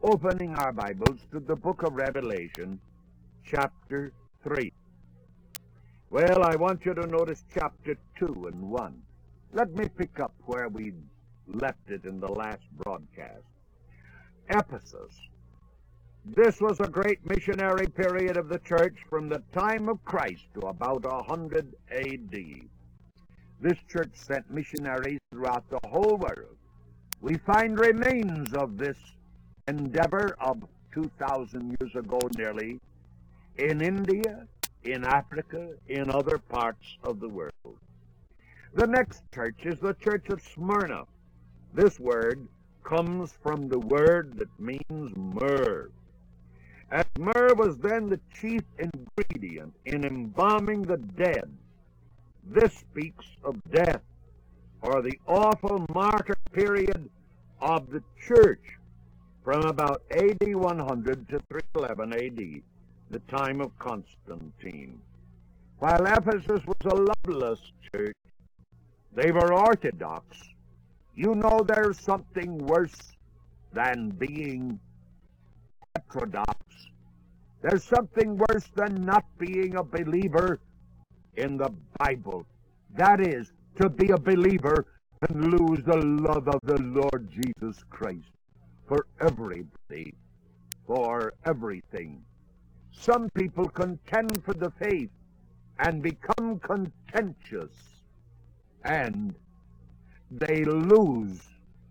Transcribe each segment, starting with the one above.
opening our Bibles to the book of Revelation, chapter 3. Well, I want you to notice chapter 2 and 1. Let me pick up where we left it in the last broadcast. Ephesus. This was a great missionary period of the church from the time of Christ to about 100 A.D. This church sent missionaries throughout the whole world. We find remains of this endeavor of 2,000 years ago nearly in India, in Africa, in other parts of the world. The next church is the church of Smyrna. This word comes from the word that means myrrh. As myrrh was then the chief ingredient in embalming the dead, this speaks of death, or the awful martyr period of the church from about A.D. 100 to 311 A.D., the time of Constantine. While Ephesus was a loveless church, they were orthodox. You know, there's something worse than being heterodox. There's something worse than not being a believer in the Bible. That is, to be a believer and lose the love of the Lord Jesus Christ for everybody, for everything. Some people contend for the faith and become contentious, and they lose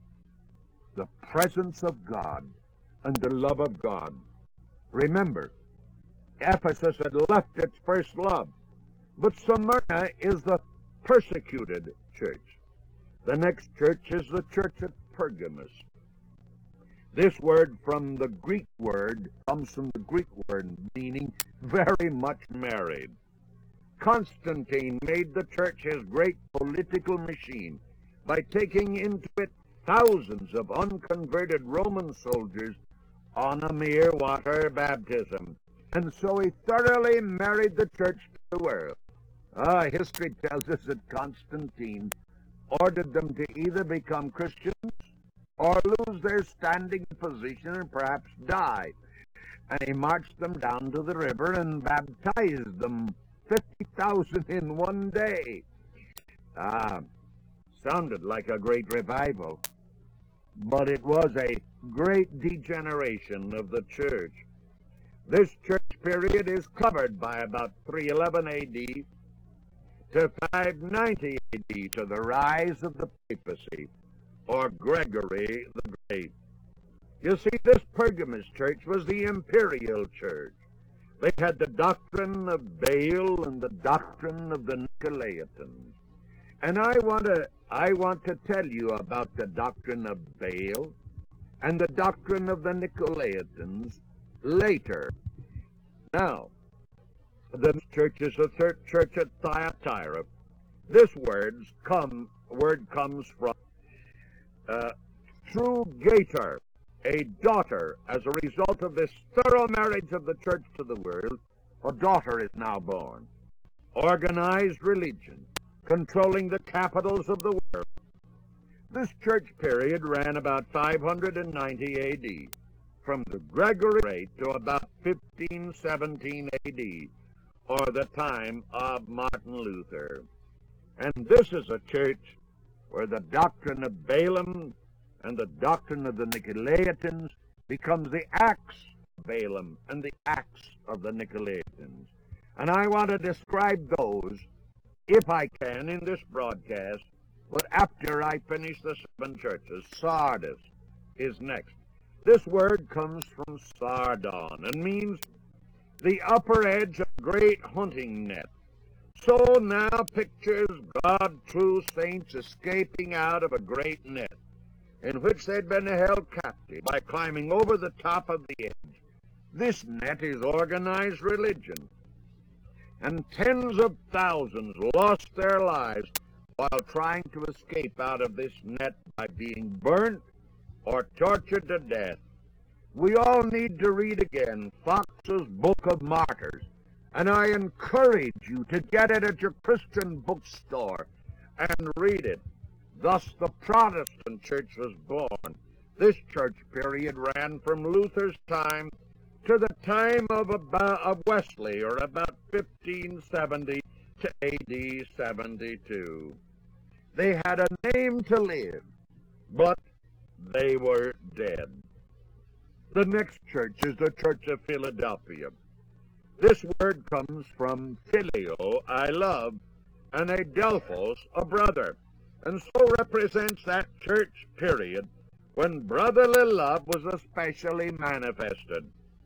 the presence of God and the love of God. Remember, Ephesus had left its first love, but Smyrna is the persecuted church. The next church is the church at Pergamos. This word from the Greek word comes from the Greek word meaning very much married. Constantine made the church his great political machine by taking into it thousands of unconverted Roman soldiers on a mere water baptism. And so he thoroughly married the church to the world. History tells us that Constantine ordered them to either become Christians or lose their standing position and perhaps die. And he marched them down to the river and baptized them, 50,000 in one day. Sounded like a great revival, but it was a great degeneration of the church. This church period is covered by about 311 A.D. to 590 A.D. to the rise of the papacy, or Gregory the Great. You see, this Pergamos church was the imperial church. They had the doctrine of Baal and the doctrine of the Nicolaitans. And I want to tell you about the doctrine of Baal and the doctrine of the Nicolaitans later. Now, the church is the third church at Thyatira. This word comes from through Gator, a daughter. As a result of this thorough marriage of the church to the world, a daughter is now born. Organized religion, controlling the capitals of the world. This church period ran about 590 A.D., from the Gregory Great to about 1517 A.D., or the time of Martin Luther. And this is a church where the doctrine of Balaam and the doctrine of the Nicolaitans becomes the acts of Balaam and the acts of the Nicolaitans. And I want to describe those, if I can, in this broadcast, but after I finish the 7 churches. Sardis is next. This word comes from sardon and means the upper edge of a great hunting net. So now pictures God, true saints, escaping out of a great net in which they'd been held captive by climbing over the top of the edge. This net is organized religion. And tens of thousands lost their lives while trying to escape out of this net by being burnt or tortured to death. We all need to read again Fox's Book of Martyrs, and I encourage you to get it at your Christian bookstore and read it. Thus the Protestant church was born, This church period ran from Luther's time to the time of Wesley, or about 1570 to AD 72. They had a name to live, but they were dead. The next church is the Church of Philadelphia. This word comes from phileo, I love, and adelphos, a brother, and so represents that church period when brotherly love was especially manifested.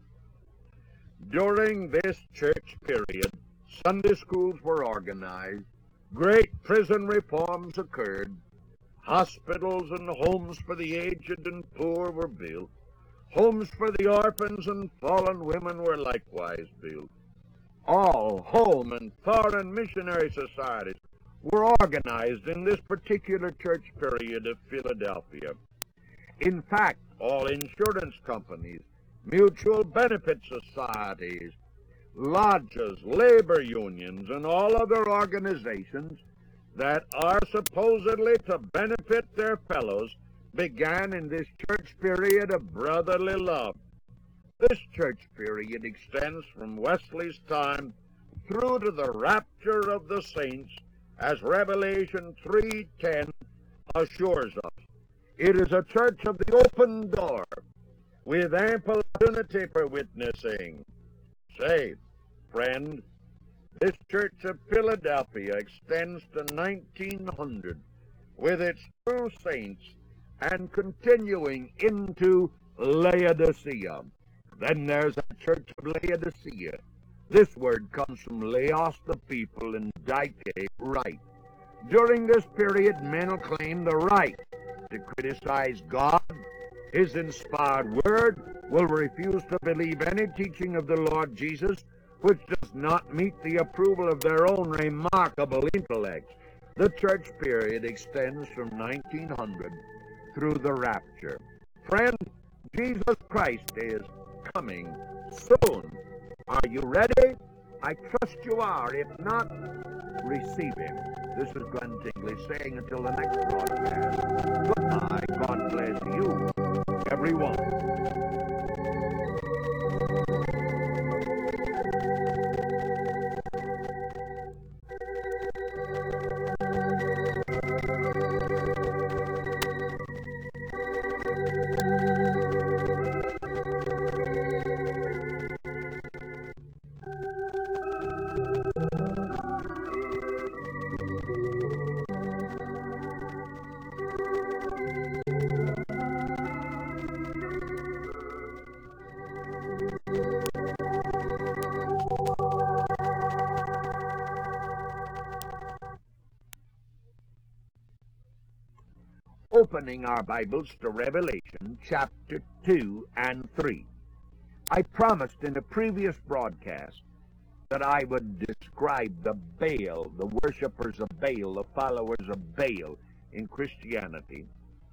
During this church period, Sunday schools were organized, great prison reforms occurred, hospitals and homes for the aged and poor were built, homes for the orphans and fallen women were likewise built. All home and foreign missionary societies were organized in this particular church period of Philadelphia. In fact, all insurance companies, mutual benefit societies, lodges, labor unions, and all other organizations that are supposedly to benefit their fellows began in this church period of brotherly love. This church period extends from Wesley's time through to the rapture of the saints, as Revelation 3:10 assures us. It is a church of the open door, with ample opportunity for witnessing. Say, friend, this church of Philadelphia extends to 1900 with its true saints and continuing into Laodicea. Then there's a church of Laodicea. This word comes from Laos, the people, and Dike, right. During this period, men will claim the right to criticize God, His inspired word, will refuse to believe any teaching of the Lord Jesus which does not meet the approval of their own remarkable intellects. The church period extends from 1900 through the rapture. Friend, Jesus Christ is coming soon. Are you ready? I trust you are. If not, receive Him. This is Glenn Tingley saying until the next broadcast, goodbye. God bless you, everyone. Opening our Bibles to Revelation chapter 2 and 3. I promised in a previous broadcast that I would describe the Baal, the worshippers of Baal, the followers of Baal in Christianity,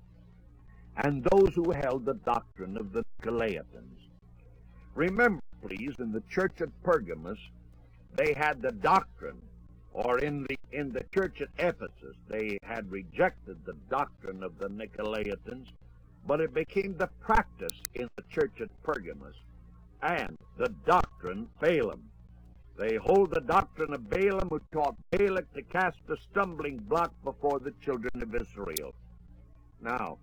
and those who held the doctrine of the Nicolaitans. Remember, please, in the church at Pergamos, they had the doctrine, or in the church at Ephesus, they had rejected the doctrine of the Nicolaitans, but it became the practice in the church at Pergamos, and the doctrine Balaam. They hold the doctrine of Balaam, who taught Balak to cast a stumbling block before the children of Israel. Now,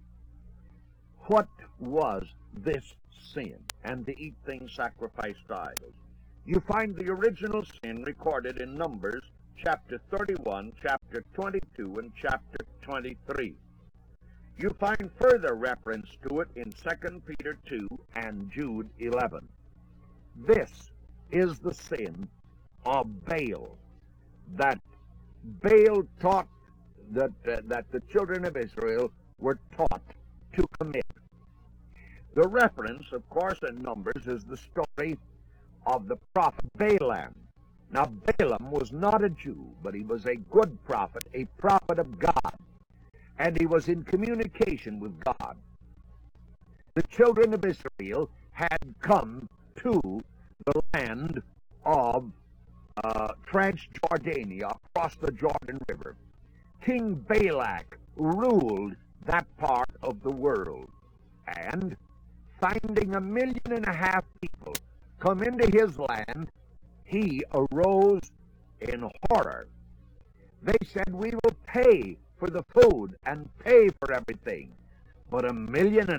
what was this sin, and to eat things sacrificed to idols? You find the original sin recorded in Numbers chapter 31, chapter 22, and chapter 23. You find further reference to it in 2 Peter 2 and Jude 11. This is the sin of Baal, that Baal taught that the children of Israel were taught to commit. The reference, of course, in Numbers is the story of the prophet Balaam. Now, Balaam was not a Jew, but he was a good prophet, a prophet of God, and he was in communication with God. The children of Israel had come to the land of Transjordania, across the Jordan River. King Balak ruled that part of the world. And finding 1.5 million people come into his land, he arose in horror. They said, we will pay for the food and pay for everything. But 1.5 million,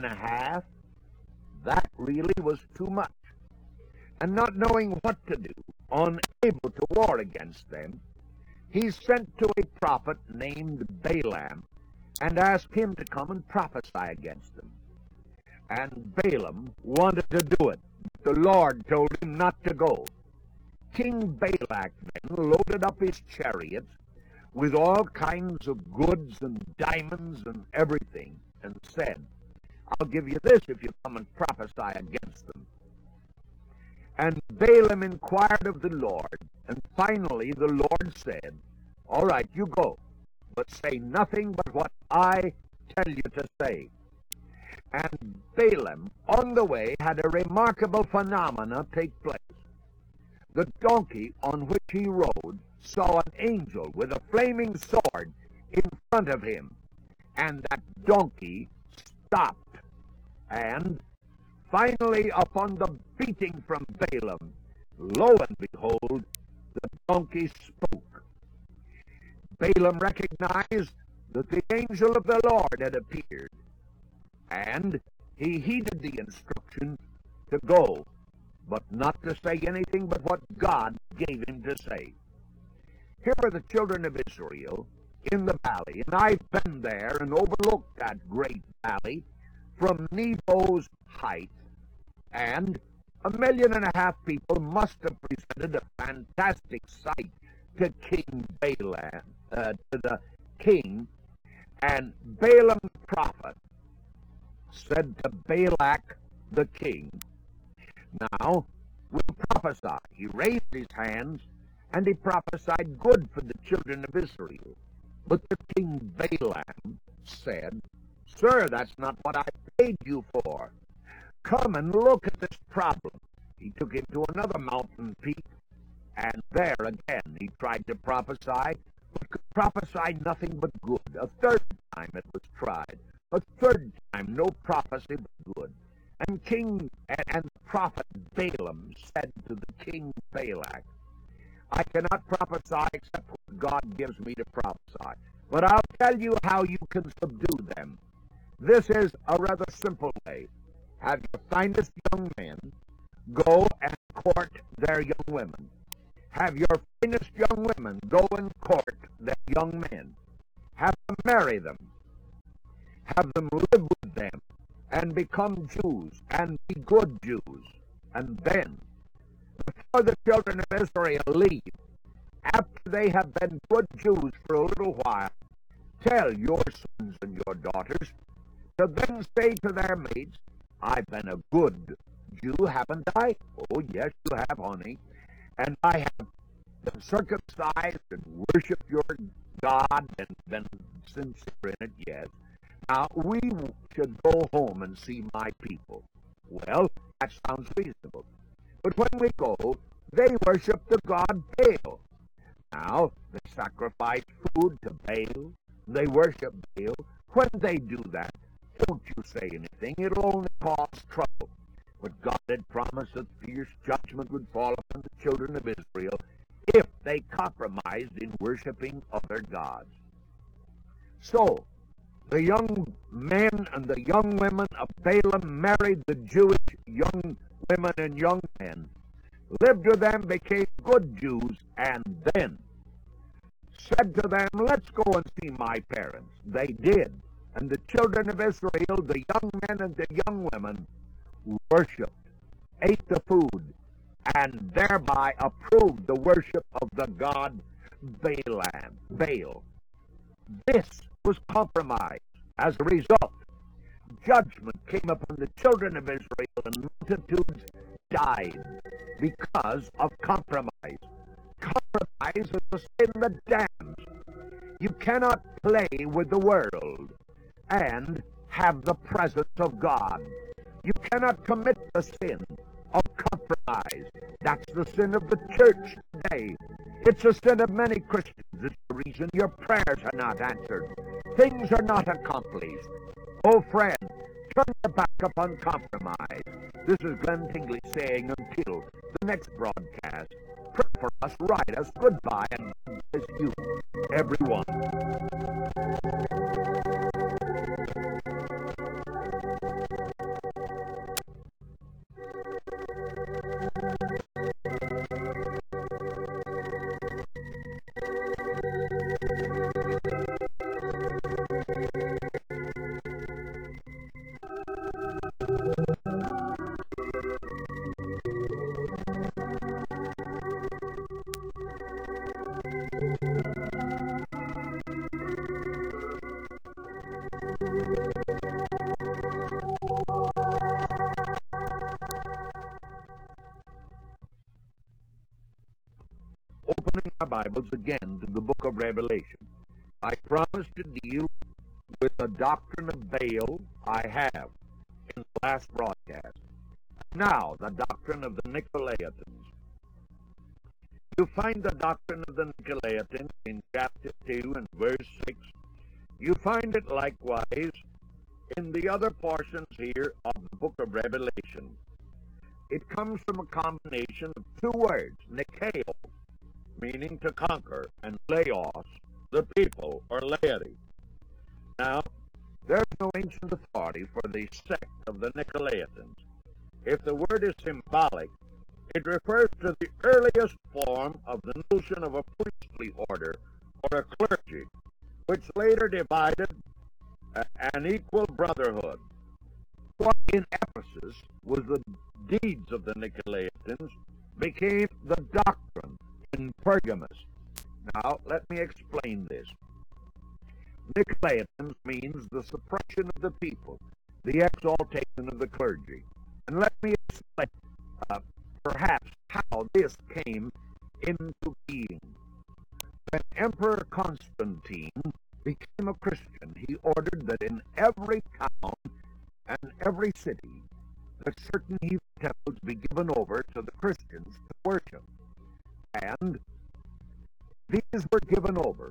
that really was too much. And not knowing what to do, unable to war against them, he sent to a prophet named Balaam and asked him to come and prophesy against them. And Balaam wanted to do it. The Lord told him not to go. King Balak then loaded up his chariots with all kinds of goods and diamonds and everything, and said, I'll give you this if you come and prophesy against them. And Balaam inquired of the Lord, and finally the Lord said, all right, you go, but say nothing but what I tell you to say. And Balaam, on the way, had a remarkable phenomena take place. The donkey on which he rode saw an angel with a flaming sword in front of him, and that donkey stopped. And finally, upon the beating from Balaam, lo and behold, the donkey spoke. Balaam recognized that the angel of the Lord had appeared, and he heeded the instruction to go, but not to say anything but what God gave him to say. Here are the children of Israel in the valley, and I've been there and overlooked that great valley from Nebo's height, and 1.5 million people must have presented a fantastic sight to King Balaam, to the king. And Balaam the prophet said to Balak the king, now we'll prophesy. He raised his hands and he prophesied good for the children of Israel. But the king Balaam said, sir, that's not what I paid you for. Come and look at this problem. He took him to another mountain peak, and there again he tried to prophesy, but could prophesy nothing but good. A third time it was tried. A third time no prophecy but good. And the prophet Balaam said to the king Balak, I cannot prophesy except what God gives me to prophesy. But I'll tell you how you can subdue them. This is a rather simple way. Have your finest young men go and court their young women. Have your finest young women go and court their young men. Have them marry them. Have them live with them and become Jews and be good Jews. And then, before the children of Israel leave, after they have been good Jews for a little while, tell your sons and your daughters to then say to their mates, I've been a good Jew, haven't I? Oh, yes, you have, honey. And I have been circumcised and worshiped your God and been sincere in it, yes. Now, we should go home and see my people. Well, that sounds reasonable. But when we go, they worship the god Baal. Now, they sacrifice food to Baal. They worship Baal. When they do that, don't you say anything. It'll only cause trouble. But God had promised that fierce judgment would fall upon the children of Israel if they compromised in worshiping other gods. So, the young men and the young women of Balaam married the Jewish young women and young men, lived with them, became good Jews, and then said to them, let's go and see my parents. They did. And the children of Israel, the young men and the young women, worshipped, ate the food, and thereby approved the worship of the god Baal. This was compromise. As a result, judgment came upon the children of Israel, and multitudes died because of compromise. Compromise is a sin that damns. You cannot play with the world and have the presence of God. You cannot commit the sin of compromise. That's the sin of the church today. It's a sin of many Christians. It's the reason your prayers are not answered. Things are not accomplished. Oh, friend, turn back upon compromise. This is Glenn Tingley saying until the next broadcast, pray for us, write us, goodbye, and God bless you, everyone. Opening our Bibles again to the book of Revelation, I promised to deal with the doctrine of Baal I have in the last broadcast. Now, the doctrine of the Nicolaitans. You find the doctrine of the Nicolaitans in chapter 2 and verse 6. You find it likewise in the other portions here of the book of Revelation. It comes from a combination of two words, Nikao, meaning to conquer, and Laos, the people, or laity. Now, there's no ancient authority for the sect of the Nicolaitans. If the word is symbolic, it refers to the earliest form of the notion of a priestly order, or a clergy, which later divided an equal brotherhood. What in Ephesus was the deeds of the Nicolaitans became the doctrine in Pergamos. Now, let me explain this. Nicolaitans means the suppression of the people, the exaltation of the clergy. And let me explain perhaps how this came into being. When Emperor Constantine became a Christian, he ordered that in every town and every city that certain heathen temples be given over to the Christians to worship. And these were given over.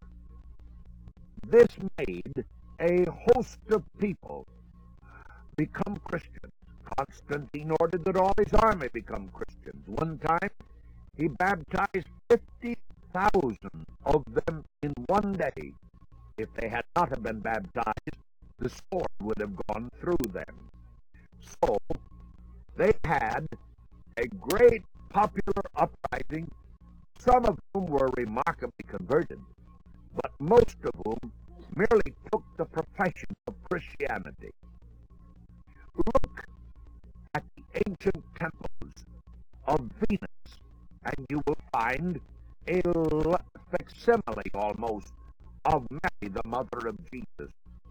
This made a host of people become Christians. Constantine ordered that all his army become Christians. One time, he baptized 50,000 of them in one day. If they had not have been baptized, the sword would have gone through them. So, they had a great popular uprising, some of whom were remarkably converted, but most of whom merely took the profession of Christianity. Look at the ancient temples of Venus, and you will find a facsimile almost of Mary, the mother of Jesus.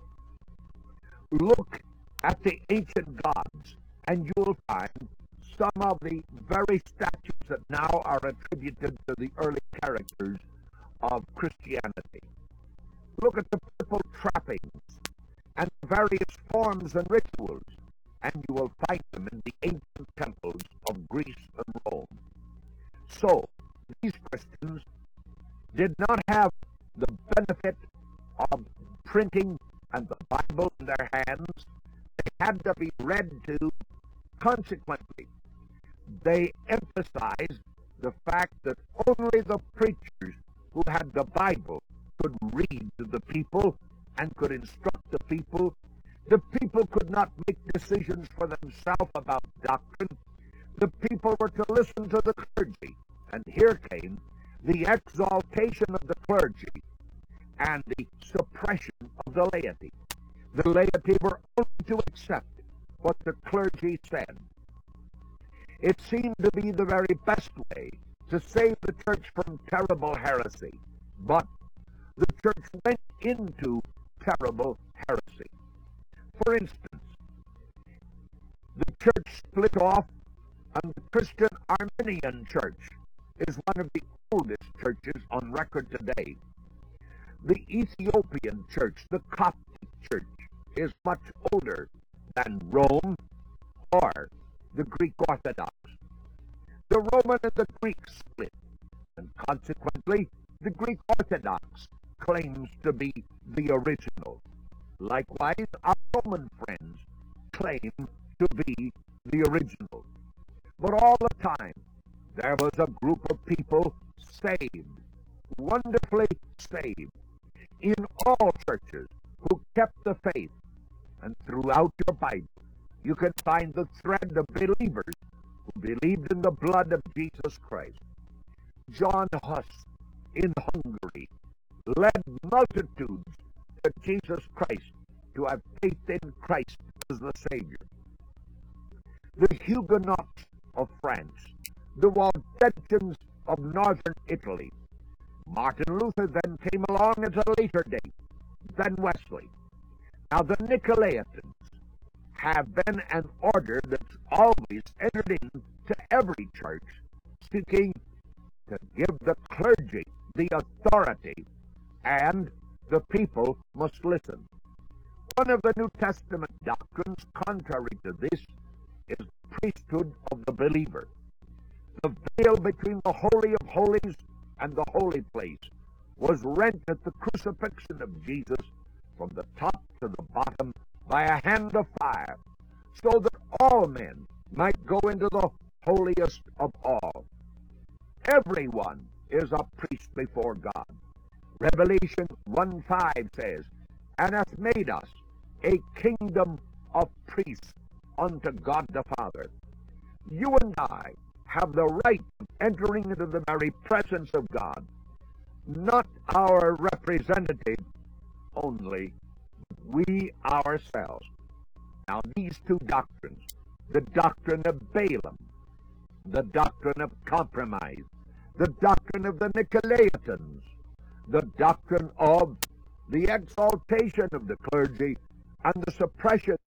Look at the ancient gods, and you will find some of the very statues that now are attributed to the early characters of Christianity. Look at the purple trappings and various forms and rituals, and you will find them in the ancient temples of Greece and Rome. So, these Christians did not have the benefit of printing and the Bible in their hands. They had to be read to. Consequently, they emphasized the fact that only the preachers who had the Bible could read to the people and could instruct the people. The people could not make decisions for themselves about doctrine. The people were to listen to the clergy. And here came the exaltation of the clergy and the suppression of the laity. The laity were only to accept what the clergy said. It seemed to be the very best way to save the church from terrible heresy. But the church went into terrible heresy. For instance, the church split off, and the Christian Arminian Church is one of the oldest churches on record today. The Ethiopian Church, the Coptic Church, is much older than Rome or the Greek Orthodox. The Roman and the Greek split, and consequently, the Greek Orthodox claims to be the original. Likewise, our Roman friends claim to be the original. But all the time, there was a group of people saved, wonderfully saved, in all churches who kept the faith. And throughout your Bible, you can find the thread of believers who believed in the blood of Jesus Christ. John Huss in Hungary led multitudes to Jesus Christ, to have faith in Christ as the Savior. The Huguenots of France, the Waldensians of northern Italy. Martin Luther then came along at a later date than Wesley. Now the Nicolaitans have been an order that's always entered into every church, seeking to give the clergy the authority, and the people must listen. One of the New Testament doctrines contrary to this is the priesthood of the believer. The veil between the Holy of Holies and the holy place was rent at the crucifixion of Jesus from the top to the bottom by a hand of fire, so that all men might go into the holiest of all. Everyone is a priest before God. Revelation 1:5 says, "And hath made us a kingdom of priests unto God the Father." You and I have the right of entering into the very presence of God, not our representative only, we ourselves. Now these two doctrines, the doctrine of Balaam, the doctrine of compromise, the doctrine of the Nicolaitans, the doctrine of the exaltation of the clergy, and the suppression